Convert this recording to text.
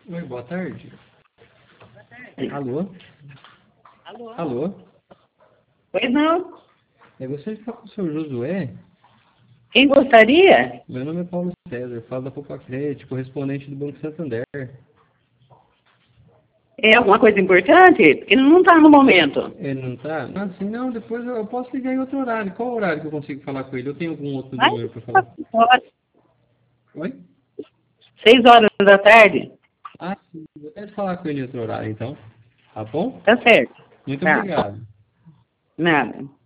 Oi, boa tarde. Alô? Alô? Pois não. Eu gostaria de falar com o senhor Josué. Quem gostaria? Meu nome é Paulo César, falo da Popacred, correspondente do Banco Santander. É alguma coisa importante? Porque não está no momento. Ele não tá? Ah, sim, não, depois eu posso ligar em outro horário. Qual horário que eu consigo falar com ele? Eu tenho algum outro Mas, número para falar? Oi? 6 horas da tarde? Ah, sim, vou até falar com ele em outro horário, então. Tá bom? Tá certo. Muito Tá. obrigado. Nada.